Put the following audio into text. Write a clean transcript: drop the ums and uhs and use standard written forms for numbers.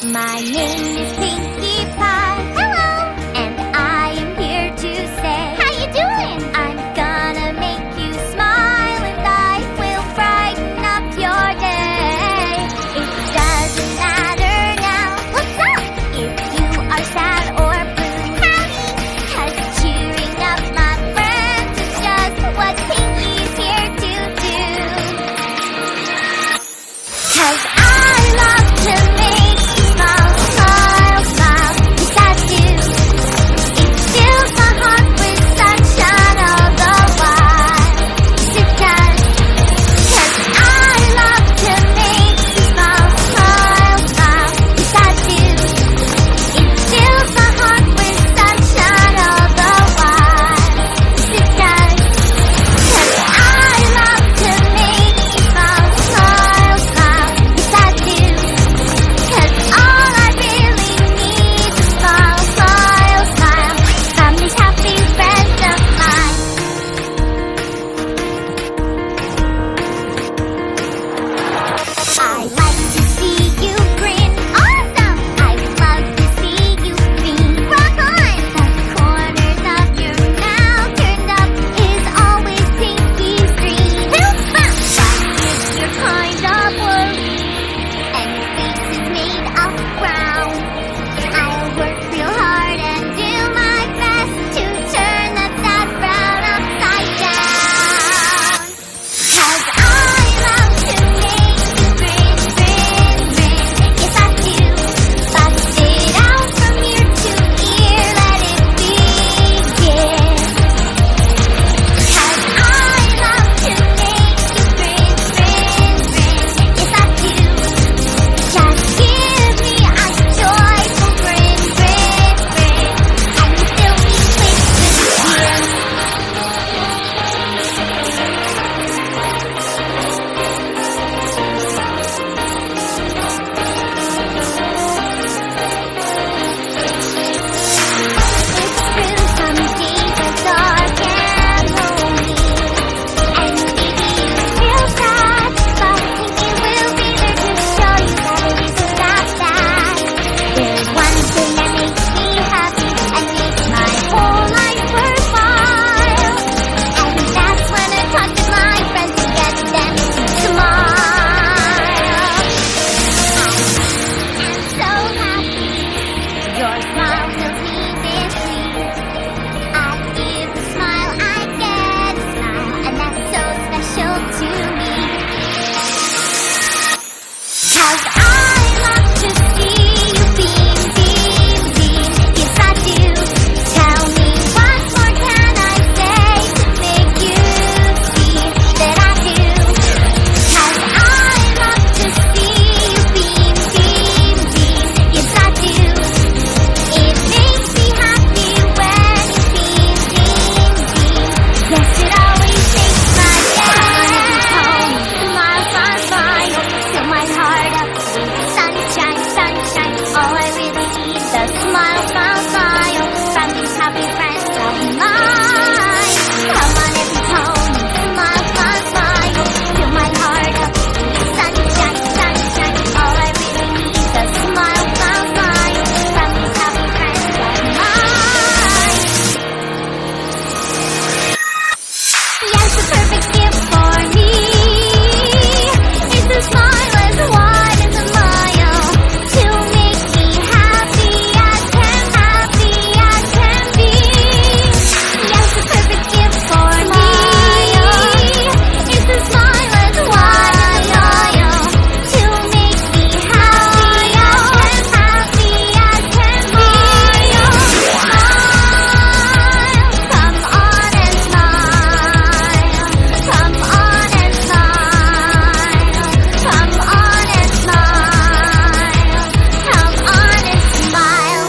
My name is Pinkie Pie. Hello! And I am here to say, how you doing? I'm gonna make you smile and I will brighten up your day. It doesn't matter now. What's up? If you are sad or blue. Howdy! 'Cause cheering up my friends is just what Pinkie's here to do. 'Cause I love to make you smile, smile, smile. Yes, I do. It fills my heart with sunshine all the while. Yes, it does. 'Cause I love to make you smile, smile, smile. Yes, I do. It fills my heart with sunshine all the while. Yes, it does. 'Cause I love to make you smile, smile, smile. Yes, I do. 'Cause all I really need is a smile, smile, smile from these happy friends of mine. I like to see you grin. Awesome! I love to see you beam. Rock on! The corners of your mouth turned up is always Pinkie's dream. But if you're kind of worried and your face is made of brown, I'll work real hard and do my best to turn that sad frown upside down. 'Cause I love to make you grin, grin, grin. Yes, I do. Bust it out from ear to ear, let it begin. 'Cause I love to make you grin, grin, grin. Yes, I do. Just give me a joyful grin, grin, grin, and fill me with good cheer. It's true, some days are dark and lonely, and maybe you feel sad, but Pinkie will be there to show you that it isn't that bad. There's one thing that makes me happy and makes my whole life worthwhile, and that's when I talk to my friends and get them to smile. I'm so happy. Your smile fills me with glee. I give a smile, I get a smile, and that's so special to me. 'Cause I love to see you beam, beam, beam. Yes, I do. Tell me what more can I say to make you see that I do. 'Cause I love to see you beam, beam, beam. Yes, I do. It makes me happy when you beam, beam, beam. Yes, it always makes my day. Smile, smile, smile, fill my heart up with sunshine, sunshine. All I really need is a smile, smile, smile from these happy friends of mine. Come on, every pony, smile, smile, smile, fill my heart up with sunshine, sunshine. All I really need is a smile, smile, smile from these happy friends of mine. Yes, the perfect gift for me is a smile as wide as a mile to make me happy as can be. Yes, the perfect gift for me is a smile as wide as a mile to make me happy as can be. Smile, come on and smile. Come on and smile. Come on and smile. Come on and smile.